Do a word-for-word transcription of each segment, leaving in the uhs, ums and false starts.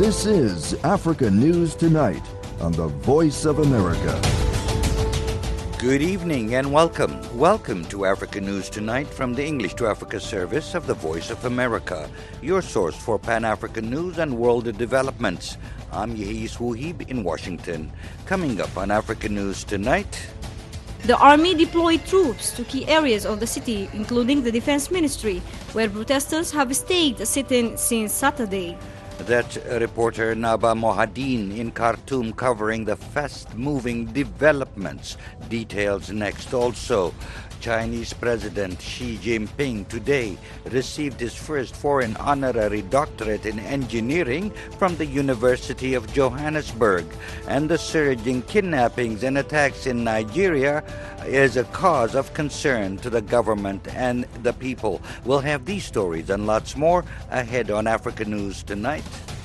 This is Africa News Tonight on the Voice of America. Good evening and welcome. Welcome to Africa News Tonight from the English to Africa service of the Voice of America, your source for Pan-African news and world developments. I'm Yehis Wuhib in Washington. Coming up on Africa News Tonight, the Army deployed troops to key areas of the city, including the Defense Ministry, where protesters have staged a sit-in since Saturday. That reporter Naba Mohadeen in Khartoum covering the fast-moving developments. Details next also. Chinese President Xi Jinping today received his first foreign honorary doctorate in engineering from the University of Johannesburg. And the surge in kidnappings and attacks in Nigeria is a cause of concern to the government and the people. We'll have these stories and lots more ahead on Africa News Tonight.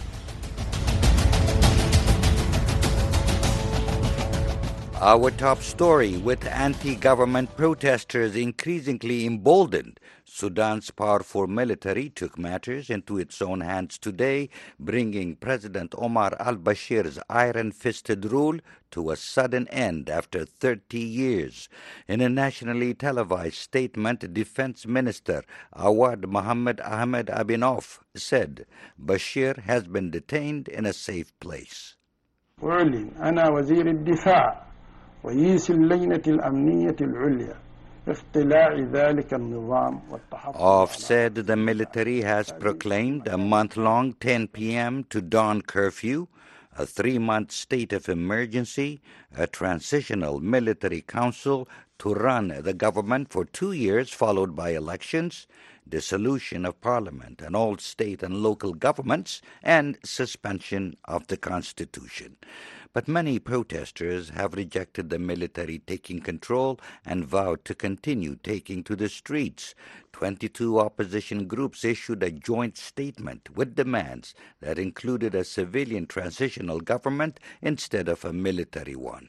Our top story: with anti-government protesters increasingly emboldened, Sudan's powerful military took matters into its own hands today, bringing President Omar al-Bashir's iron-fisted rule to a sudden end after thirty years. In a nationally televised statement, Defense Minister Awad Mohammed Ahmed Abinof said Bashir has been detained in a safe place. أعلن أنا وزير الدفاع رئيس اللجنة الأمنية العليا اختلاع ذلك النظام والتحفظ. Off said the military has proclaimed a month-long ten p.m. to dawn curfew, a three-month state of emergency, a transitional military council to run the government for two years followed by elections, dissolution of parliament and all state and local governments, and suspension of the constitution. But many protesters have rejected the military taking control and vowed to continue taking to the streets. twenty-two opposition groups issued a joint statement with demands that included a civilian transitional government instead of a military one.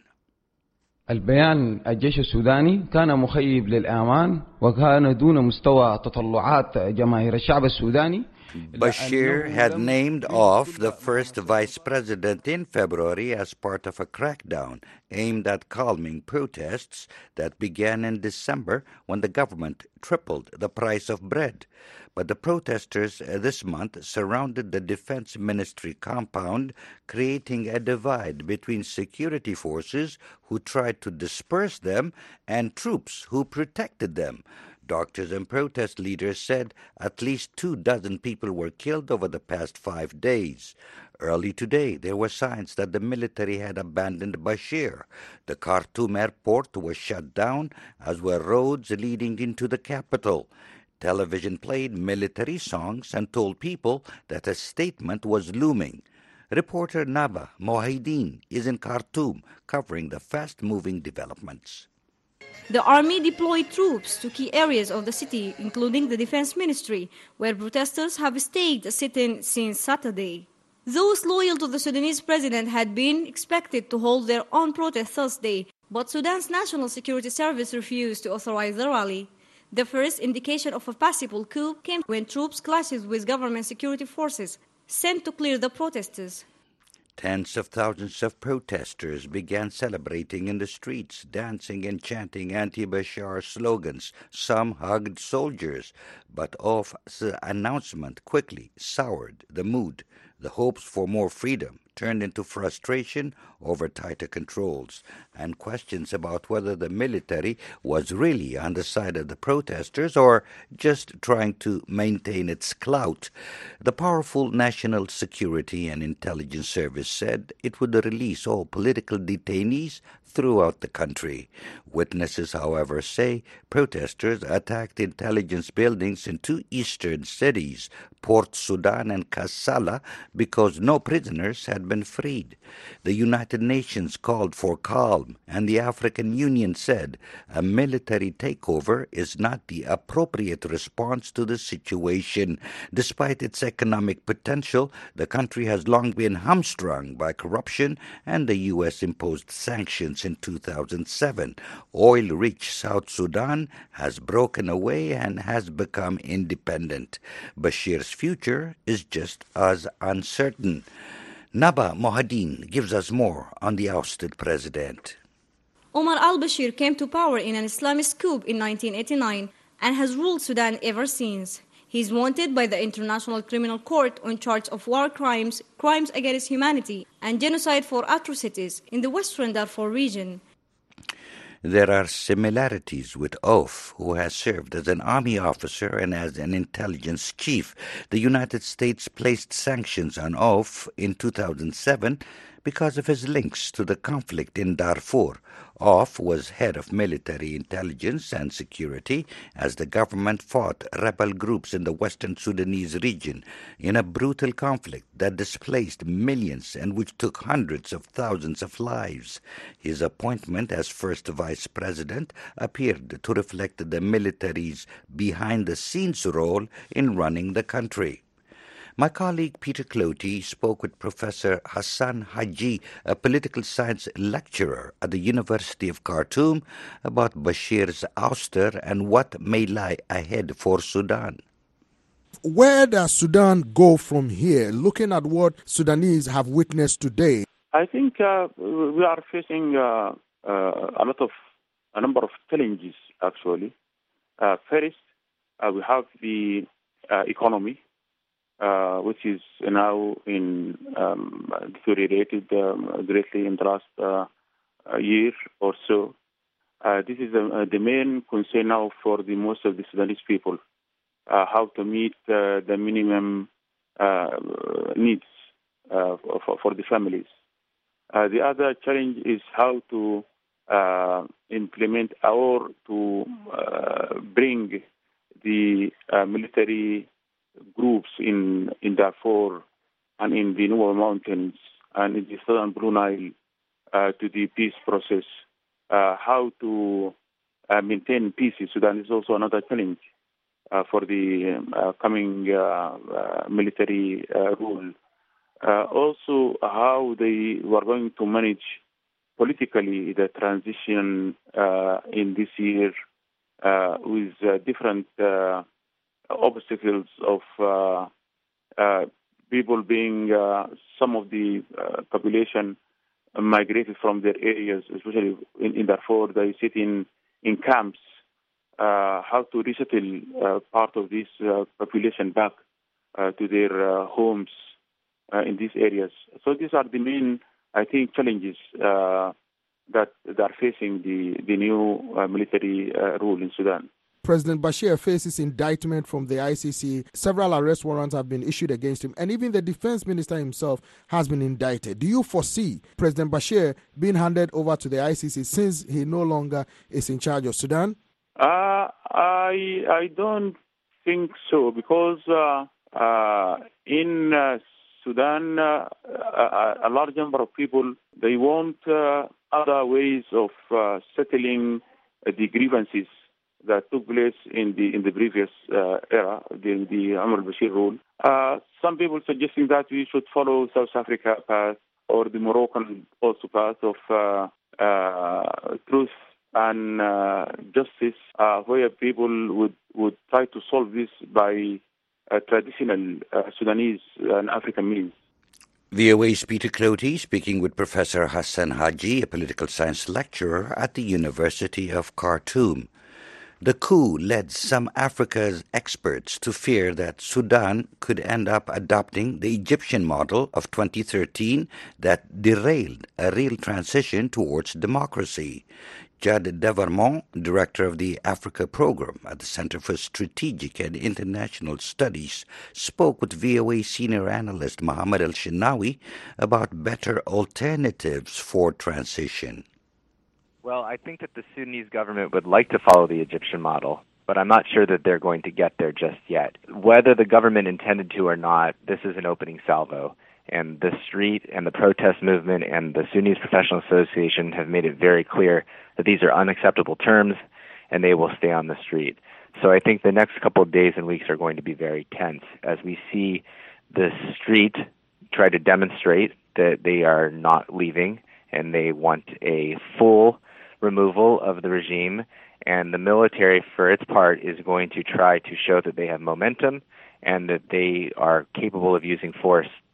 البيان الجيش السوداني كان مخيب للآمان وكان دون مستوى تطلعات جماهير الشعب السوداني. Bashir had named off the first vice president in February as part of a crackdown aimed at calming protests that began in December when the government tripled the price of bread. But the protesters this month surrounded the Defense Ministry compound, creating a divide between security forces who tried to disperse them and troops who protected them. Doctors and protest leaders said at least two dozen people were killed over the past five days. Early today, there were signs that the military had abandoned Bashir. The Khartoum airport was shut down, as were roads leading into the capital. Television played military songs and told people that a statement was looming. Reporter Naba Mohideen is in Khartoum covering the fast-moving developments. The army deployed troops to key areas of the city, including the Defense Ministry, where protesters have staged a sit-in since Saturday. Those loyal to the Sudanese president had been expected to hold their own protest Thursday, but Sudan's National Security Service refused to authorize the rally. The first indication of a possible coup came when troops clashed with government security forces sent to clear the protesters. Tens of thousands of protesters began celebrating in the streets, dancing and chanting anti-Bashar slogans. Some hugged soldiers, but Off's announcement quickly soured the mood. The hopes for more freedom turned into frustration over tighter controls and questions about whether the military was really on the side of the protesters or just trying to maintain its clout. The powerful National Security and Intelligence Service said it would release all political detainees throughout the country. Witnesses, however, say protesters attacked intelligence buildings in two eastern cities, Port Sudan and Kassala, because no prisoners had been freed. The United Nations called for calm, and the African Union said a military takeover is not the appropriate response to the situation. Despite its economic potential, the country has long been hamstrung by corruption, and the U S imposed sanctions in two thousand seven. Oil-rich South Sudan has broken away and has become independent. Bashir's future is just as uncertain. uncertain. Naba Mohadin gives us more on the ousted president. Omar al-Bashir came to power in an Islamist coup in nineteen eighty-nine and has ruled Sudan ever since. He is wanted by the International Criminal Court on charge of war crimes, crimes against humanity, and genocide for atrocities in the Western Darfur region. There are similarities with Auf, who has served as an army officer and as an intelligence chief. The United States placed sanctions on Auf in two thousand seven because of his links to the conflict in Darfur. Auf was head of military intelligence and security as the government fought rebel groups in the western Sudanese region in a brutal conflict that displaced millions and which took hundreds of thousands of lives. His appointment as first vice president appeared to reflect the military's behind-the-scenes role in running the country. My colleague Peter Cloty spoke with Professor Hassan Haji, a political science lecturer at the University of Khartoum, about Bashir's ouster and what may lie ahead for Sudan. Where does Sudan go from here, looking at what Sudanese have witnessed today? I think uh, we are facing uh, uh, a lot of, a number of challenges, actually. Uh, first, uh, we have the uh, economy. Uh, which is now in um, deteriorated um, greatly in the last uh, year or so. Uh, this is uh, the main concern now for the most of the Sudanese people, uh, how to meet uh, the minimum uh, needs uh, for, for the families. Uh, the other challenge is how to uh, implement or to uh, bring the uh, military groups in, in Darfur and in the Nuba Mountains and in the southern Blue Nile uh, to the peace process. Uh, how to uh, maintain peace in Sudan is also another challenge uh, for the uh, coming uh, uh, military uh, rule. Uh, also, how they were going to manage politically the transition uh, in this year uh, with uh, different uh, obstacles of uh, uh, people being, uh, some of the uh, population migrated from their areas, especially in, in Darfur. They sit in, in camps. Uh, how to resettle uh, part of this uh, population back uh, to their uh, homes uh, in these areas. So these are the main, I think, challenges uh, that, that are facing the, the new uh, military uh, rule in Sudan. President Bashir faces indictment from the I C C. Several arrest warrants have been issued against him, and even the defense minister himself has been indicted. Do you foresee President Bashir being handed over to the I C C since he no longer is in charge of Sudan? Uh, I I don't think so, because uh, uh, in uh, Sudan, uh, a, a large number of people, they want uh, other ways of uh, settling uh, the grievances that took place in the in the previous uh, era, during the Omar al-Bashir rule. Uh, some people suggesting that we should follow South Africa path or the Moroccan also path of uh, uh, truth and uh, justice, uh, where people would, would try to solve this by uh, traditional uh, Sudanese and African means. V O A's Peter Cloty speaking with Professor Hassan Haji, a political science lecturer at the University of Khartoum. The coup led some Africa's experts to fear that Sudan could end up adopting the Egyptian model of twenty thirteen that derailed a real transition towards democracy. Judd Devermont, director of the Africa program at the Center for Strategic and International Studies, spoke with V O A senior analyst Mohammed El-Shinawi about better alternatives for transition. Well, I think that the Sudanese government would like to follow the Egyptian model, but I'm not sure that they're going to get there just yet. Whether the government intended to or not, this is an opening salvo. And the street and the protest movement and the Sudanese Professional Association have made it very clear that these are unacceptable terms and they will stay on the street. So I think the next couple of days and weeks are going to be very tense as we see the street try to demonstrate that they are not leaving and they want a full removal of the regime, and the military, for its part, is going to try to show that they have momentum and that they are capable of using force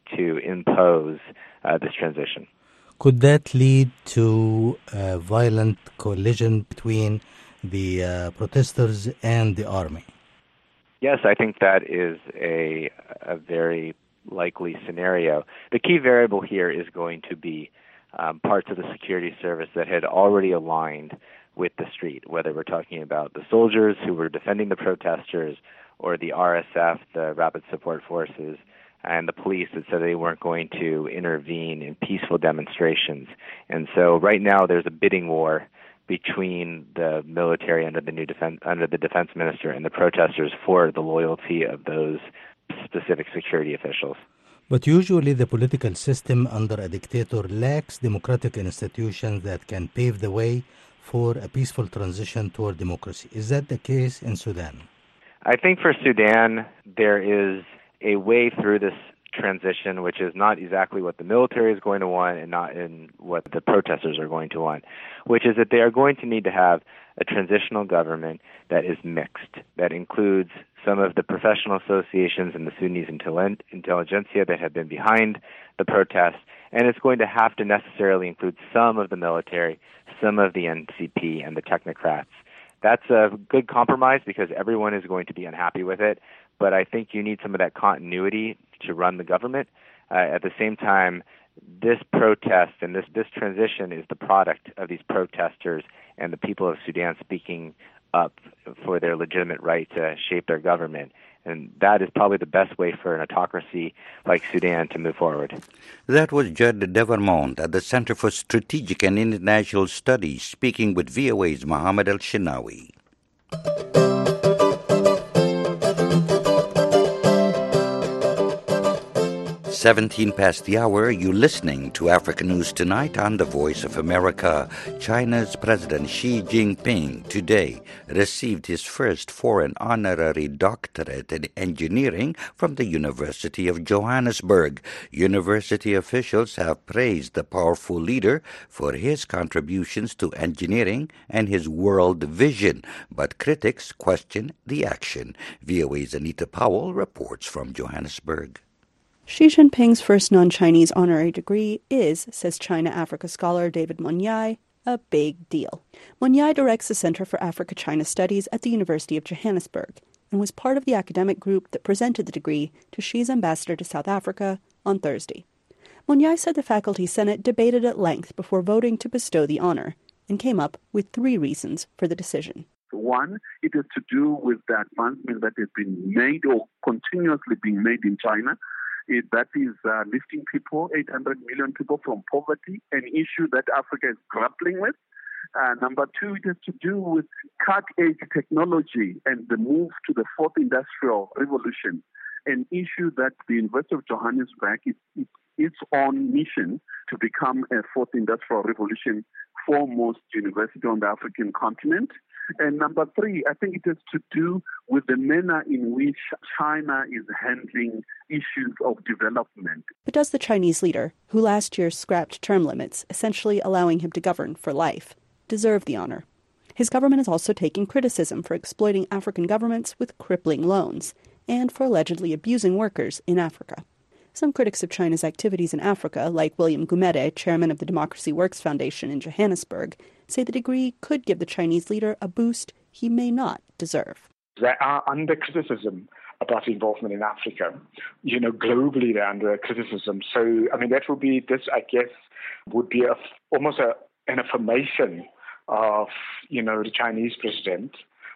to impose uh, this transition. Could that lead to a violent collision between the uh, protesters and the army? Yes, I think that is a, a very likely scenario. The key variable here is going to be um, parts of the security service that had already aligned with the street, whether we're talking about the soldiers who were defending the protesters or the R S F, the Rapid Support Forces, and the police that said they weren't going to intervene in peaceful demonstrations. And so right now there's a bidding war between the military under the new defense, under the defense minister and the protesters for the loyalty of those specific security officials. But usually the political system under a dictator lacks democratic institutions that can pave the way for a peaceful transition toward democracy. Is that the case in Sudan? I think for Sudan, there is a way through this transition, which is not exactly what the military is going to want and not in what the protesters are going to want, which is that they are going to need to have a transitional government that is mixed, that includes some of the professional associations and the Sudanese intelligentsia that have been behind the protests, and it's going to have to necessarily include some of the military, some of the N C P, and the technocrats. That's a good compromise because everyone is going to be unhappy with it, but I think you need some of that continuity to run the government. Uh, at the same time, this protest and this, this transition is the product of these protesters and the people of Sudan speaking up for their legitimate right to shape their government. And that is probably the best way for an autocracy like Sudan to move forward. That was Judd Devermont at the Center for Strategic and International Studies speaking with V O A's Mohammed El-Shinawi. seventeen past the hour, you're listening to Africa News Tonight on the Voice of America. China's President Xi Jinping today received his first foreign honorary doctorate in engineering from the University of Johannesburg. University officials have praised the powerful leader for his contributions to engineering and his world vision, but critics question the action. V O A's Anita Powell reports from Johannesburg. Xi Jinping's first non-Chinese honorary degree is, says China-Africa scholar David Monyai, a big deal. Monyai directs the Center for Africa-China Studies at the University of Johannesburg and was part of the academic group that presented the degree to Xi's ambassador to South Africa on Thursday. Monyai said the faculty senate debated at length before voting to bestow the honor and came up with three reasons for the decision. One, it is to do with the advancement that has been made or continuously being made in China. It, that is uh, lifting people, eight hundred million people from poverty, an issue that Africa is grappling with. Uh, number two, it has to do with cut-edge technology and the move to the fourth industrial revolution, an issue that the University of Johannesburg is, is its own mission to become a fourth industrial revolution foremost university on the African continent. And number three, I think it has to do with the manner in which China is handling issues of development. But does the Chinese leader, who last year scrapped term limits, essentially allowing him to govern for life, deserve the honor? His government is also taking criticism for exploiting African governments with crippling loans and for allegedly abusing workers in Africa. Some critics of China's activities in Africa, like William Gumede, chairman of the Democracy Works Foundation in Johannesburg, say the degree could give the Chinese leader a boost he may not deserve. They are under criticism about involvement in Africa. You know, globally they're under criticism. So, I mean, that would be, this, I guess, would be a, almost a, an affirmation of, you know, the Chinese president,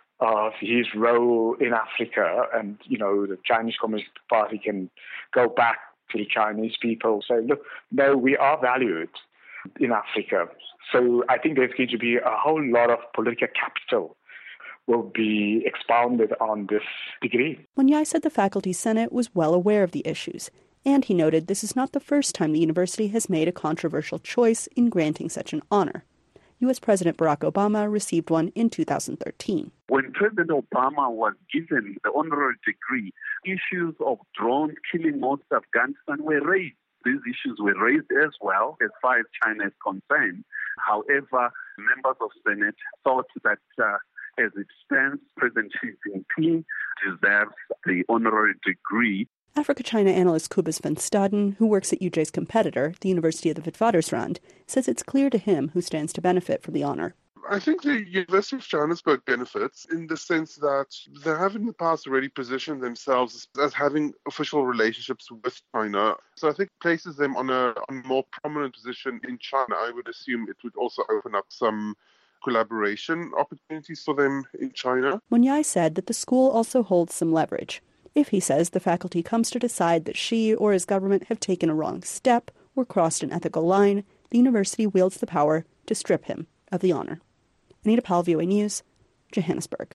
of his role in Africa, and, you know, the Chinese Communist Party can go back to the Chinese people, say, look, no, we are valued in Africa. So I think there's going to be a whole lot of political capital will be expounded on this degree. Monyai said the faculty senate was well aware of the issues, and he noted this is not the first time the university has made a controversial choice in granting such an honor. U S President Barack Obama received one in two thousand thirteen. When President Obama was given the honorary degree, issues of drones killing most of Afghanistan were raised. These issues were raised as well as far as China is concerned. However, members of Senate thought that uh, as it stands, President Xi Jinping deserves the honorary degree. Africa-China analyst Cobus van Staden, who works at U J's competitor, the University of the Witwatersrand, says it's clear to him who stands to benefit from the honor. I think the University of Johannesburg benefits in the sense that they have in the past already positioned themselves as having official relationships with China. So I think it places them on a, on a more prominent position in China. I would assume it would also open up some collaboration opportunities for them in China. Munyai said that the school also holds some leverage. If, he says, the faculty comes to decide that she or his government have taken a wrong step or crossed an ethical line, the university wields the power to strip him of the honor. Anita Powell, V O A News, Johannesburg.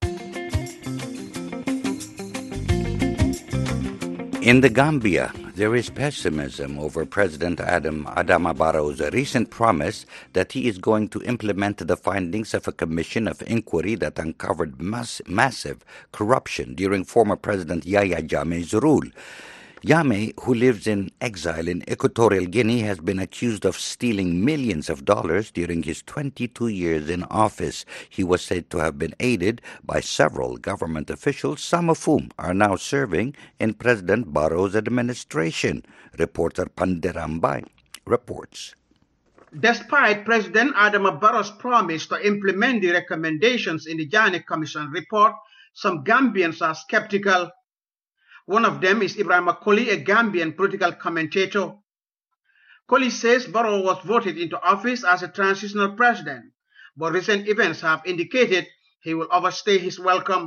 In the Gambia, there is pessimism over President Adam Adama Barrow's recent promise that he is going to implement the findings of a commission of inquiry that uncovered mass- massive corruption during former President Yahya Jammeh's rule. Jammeh, who lives in exile in Equatorial Guinea, has been accused of stealing millions of dollars during his twenty-two years in office. He was said to have been aided by several government officials, some of whom are now serving in President Barrow's administration. Reporter Panderambai reports. Despite President Adama Barrow's promise to implement the recommendations in the Jammeh Commission report, some Gambians are skeptical. One of them is Ibrahim Koli, a Gambian political commentator. Koli says Barrow was voted into office as a transitional president, but recent events have indicated he will overstay his welcome.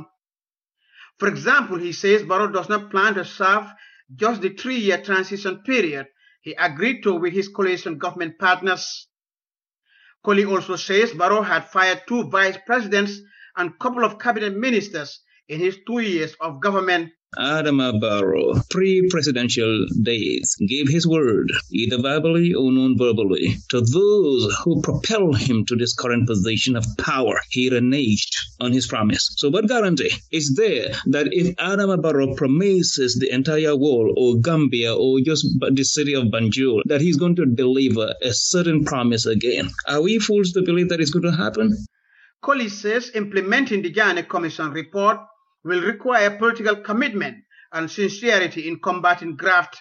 For example, he says Barrow does not plan to serve just the three-year transition period he agreed to with his coalition government partners. Koli also says Barrow had fired two vice presidents and a couple of cabinet ministers in his two years of government. Adama Barrow, pre-presidential days, gave his word, either verbally or non-verbally, to those who propelled him to this current position of power. He reneged on his promise. So what guarantee is there that if Adama Barrow promises the entire world or Gambia or just the city of Banjul that he's going to deliver a certain promise again? Are we fools to believe that it's going to happen? Koli says implementing the Jammeh Commission report will require political commitment and sincerity in combating graft.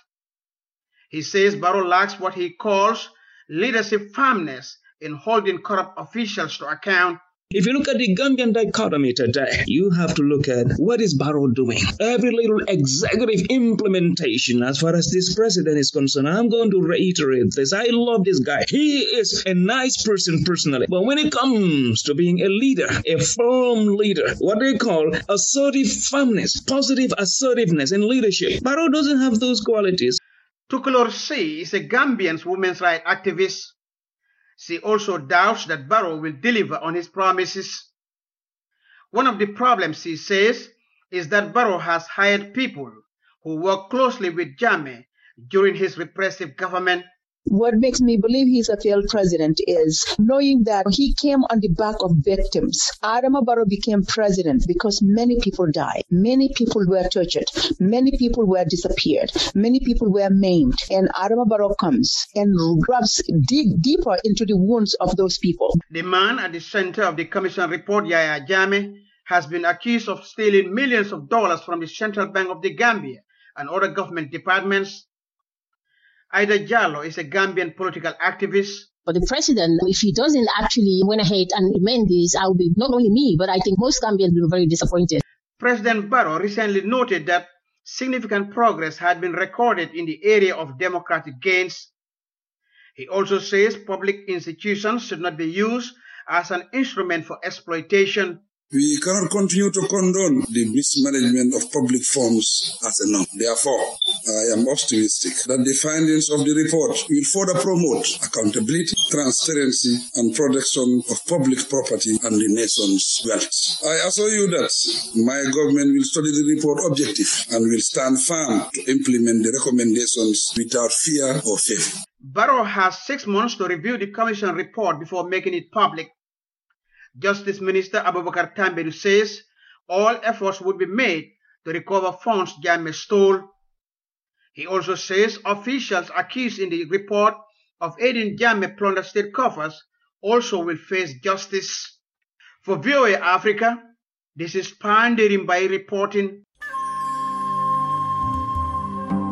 He says Barrow lacks what he calls leadership firmness in holding corrupt officials to account. If you look at the Gambian dichotomy today, you have to look at what is Barrow doing. Every little executive implementation as far as this president is concerned, I'm going to reiterate this. I love this guy. He is a nice person personally. But when it comes to being a leader, a firm leader, what they call assertive firmness, positive assertiveness in leadership, Barrow doesn't have those qualities. Tukulor C is a Gambian women's rights activist. She also doubts that Barrow will deliver on his promises. One of the problems, she says, is that Barrow has hired people who work closely with Jammeh during his repressive government. What makes me believe he's a failed president is knowing that he came on the back of victims. Adama Barrow became president because many people died. Many people were tortured. Many people were disappeared. Many people were maimed. And Adama Barrow comes and grabs dig deeper into the wounds of those people. The man at the center of the commission report, Yahya Jammeh, has been accused of stealing millions of dollars from the Central Bank of the Gambia and other government departments. Ida Jallo is a Gambian political activist. But the president, if he doesn't actually went ahead and amend this, I will be, not only me, but I think most Gambians will be very disappointed. President Barrow recently noted that significant progress had been recorded in the area of democratic gains. He also says public institutions should not be used as an instrument for exploitation. We cannot continue to condone the mismanagement of public funds as a norm. Therefore, I am optimistic that the findings of the report will further promote accountability, transparency, and protection of public property and the nation's wealth. I assure you that my government will study the report objectively and will stand firm to implement the recommendations without fear or favor. Barrow has six months to review the commission report before making it public. Justice Minister Abubakar Tambedu says all efforts would be made to recover funds Jammeh stole. He also says officials accused in the report of aiding Jammeh plunder state coffers also will face justice. For V O A Africa, this is Panderimbai reporting.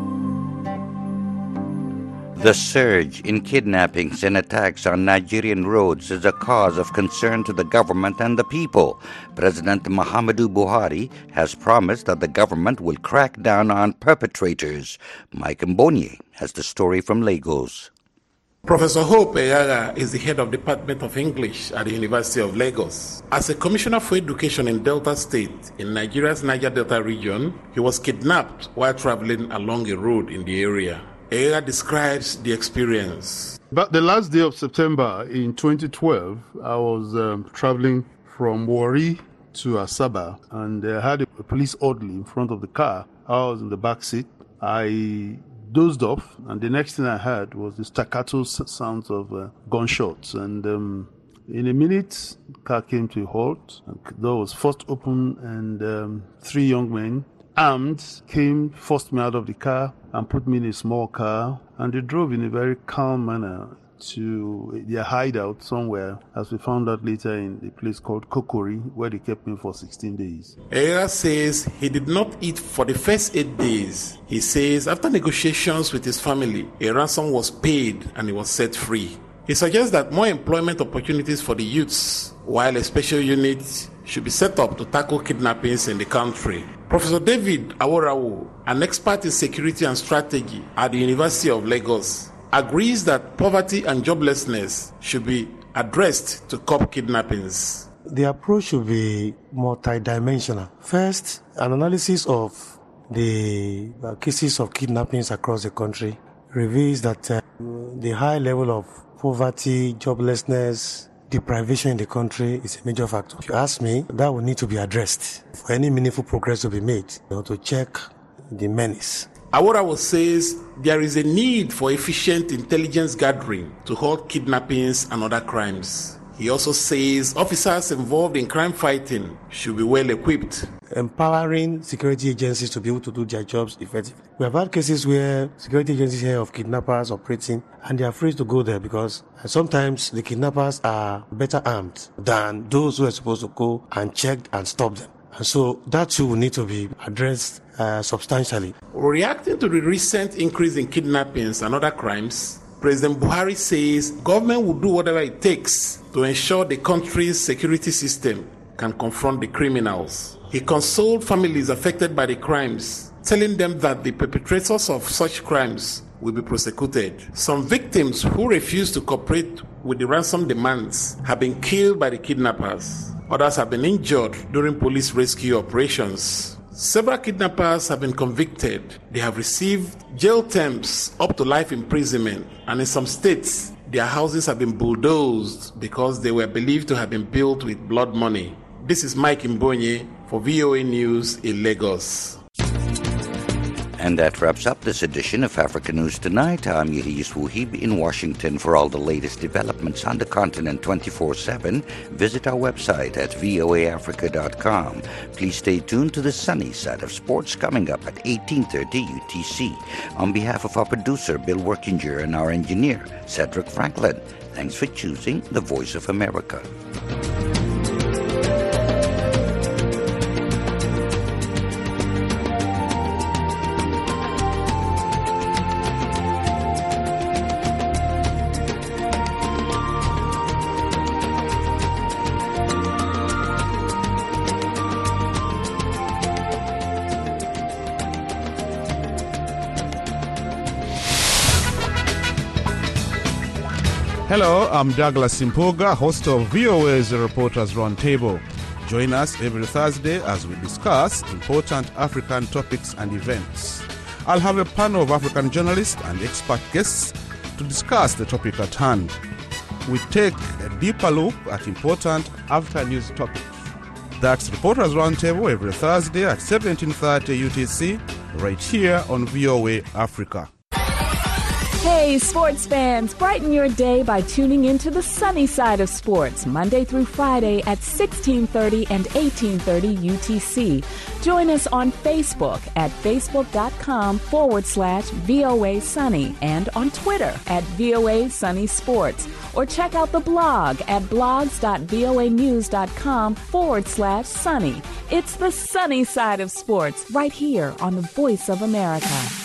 The surge in kidnappings and attacks on Nigerian roads is a cause of concern to the government and the people. President Muhammadu Buhari has promised that the government will crack down on perpetrators. Mike Mbonye has the story from Lagos. Professor Hope Eyaga is the head of Department of English at the University of Lagos. As a commissioner for education in Delta State, in Nigeria's Niger Delta region, he was kidnapped while traveling along a road in the area. Eyaga describes the experience. But the last day of September in twenty twelve, I was um, traveling from Warri to Asaba, and I had a police orderly in front of the car. I was in the back seat. I dozed off, and the next thing I heard was the staccato sounds of uh, gunshots. And um, in a minute, the car came to a halt. The door was forced open, and um, three young men, armed, came, forced me out of the car and put me in a small car. And they drove in a very calm manner to their hideout somewhere, as we found out later, in a place called Kokori, where they kept me for sixteen days. Eyaga says he did not eat for the first eight days. He says after negotiations with his family, a ransom was paid and he was set free. He suggests that more employment opportunities for the youths, while a special unit should be set up to tackle kidnappings in the country. Professor David Aworawo, an expert in security and strategy at the University of Lagos, agrees that poverty and joblessness should be addressed to curb kidnappings. The approach should be multidimensional. First, an analysis of the cases of kidnappings across the country reveals that uh, the high level of poverty, joblessness, deprivation in the country is a major factor. If you ask me, that will need to be addressed for any meaningful progress to be made, you know, to check the menace. Aworawo says there is a need for efficient intelligence gathering to halt kidnappings and other crimes. He also says officers involved in crime fighting should be well equipped. Empowering security agencies to be able to do their jobs effectively. We have had cases where security agencies hear of kidnappers operating and they are afraid to go there because sometimes the kidnappers are better armed than those who are supposed to go and check and stop them. And so that too will need to be addressed uh, substantially. Reacting to the recent increase in kidnappings and other crimes, President Buhari says government will do whatever it takes to ensure the country's security system can confront the criminals. He consoled families affected by the crimes, telling them that the perpetrators of such crimes will be prosecuted. Some victims who refuse to cooperate with the ransom demands have been killed by the kidnappers. Others have been injured during police rescue operations. Several kidnappers have been convicted. They have received jail terms up to life imprisonment, and in some states, their houses have been bulldozed because they were believed to have been built with blood money. This is Mike Mbonye for V O A News in Lagos. And that wraps up this edition of Africa News Tonight. I'm Yildiz Wuhib in Washington. For all the latest developments on the continent twenty-four seven, visit our website at voa africa dot com. Please stay tuned to the sunny side of sports coming up at eighteen thirty U T C. On behalf of our producer, Bill Workinger, and our engineer, Cedric Franklin, thanks for choosing the Voice of America. Hello, I'm Douglas Simpoga, host of V O A's Reporters Roundtable. Join us every Thursday as we discuss important African topics and events. I'll have a panel of African journalists and expert guests to discuss the topic at hand. We take a deeper look at important African news topics. That's Reporters Roundtable every Thursday at seventeen thirty U T C, right here on V O A Africa. Hey, sports fans, brighten your day by tuning into the sunny side of sports, Monday through Friday at sixteen thirty and eighteen thirty U T C. Join us on Facebook at facebook.com forward slash VOA Sunny and on Twitter at VOA Sunny Sports. Or check out the blog at blogs.voanews.com forward slash sunny. It's the sunny side of sports right here on the Voice of America.